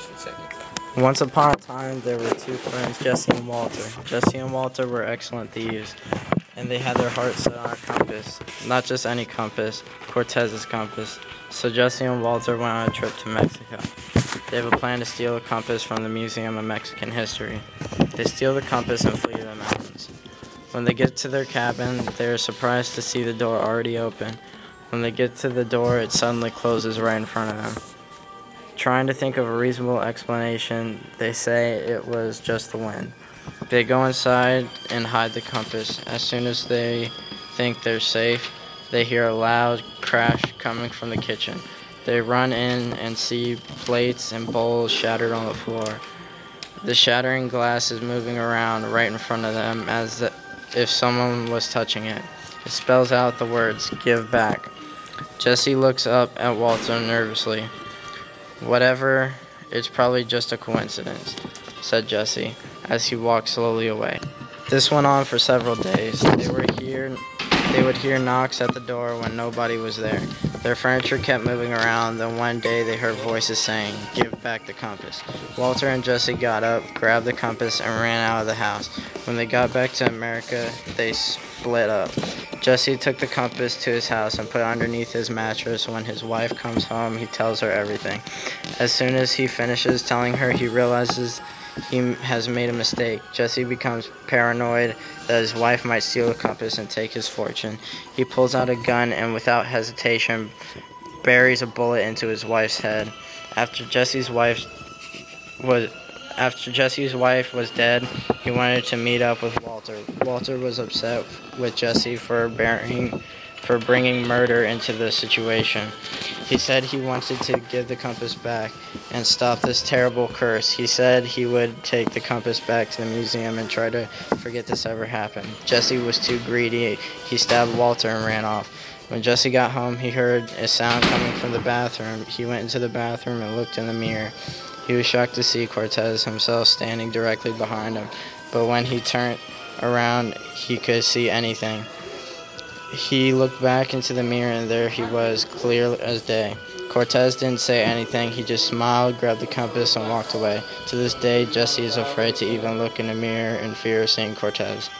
Once upon a time, there were two friends, Jesse and Walter. Jesse and Walter were excellent thieves, and they had their hearts set on a compass. Not just any compass, Cortez's compass. So Jesse and Walter went on a trip to Mexico. They have a plan to steal a compass from the Museum of Mexican History. They steal the compass and flee to the mountains. When they get to their cabin, they are surprised to see the door already open. When they get to the door, it suddenly closes right in front of them. Trying to think of a reasonable explanation, they say it was just the wind. They go inside and hide the compass. As soon as they think they're safe, they hear a loud crash coming from the kitchen. They run in and see plates and bowls shattered on the floor. The shattering glass is moving around right in front of them as if someone was touching it. It spells out the words, "Give back." Jesse looks up at Walter nervously. "Whatever, it's probably just a coincidence," said Jesse, as he walked slowly away. This went on for several days. They would hear knocks at the door when nobody was there. Their furniture kept moving around, then one day they heard voices saying, "Give back the compass." Walter and Jesse got up, grabbed the compass, and ran out of the house. When they got back to America, they split up. Jesse took the compass to his house and put it underneath his mattress. When his wife comes home, he tells her everything. As soon as he finishes telling her, he realizes he has made a mistake. Jesse becomes paranoid that his wife might steal the compass and take his fortune. He pulls out a gun and without hesitation buries a bullet into his wife's head. After Jesse's wife was dead, he wanted to meet up with Walter. Walter was upset with Jesse for bringing murder into the situation. He said he wanted to give the compass back and stop this terrible curse. He said he would take the compass back to the museum and try to forget this ever happened. Jesse was too greedy. He stabbed Walter and ran off. When Jesse got home, he heard a sound coming from the bathroom. He went into the bathroom and looked in the mirror. He was shocked to see Cortez himself standing directly behind him, but when he turned around, he could see anything. He looked back into the mirror, and there he was, clear as day. Cortez didn't say anything. He just smiled, grabbed the compass, and walked away. To this day, Jesse is afraid to even look in the mirror in fear of seeing Cortez.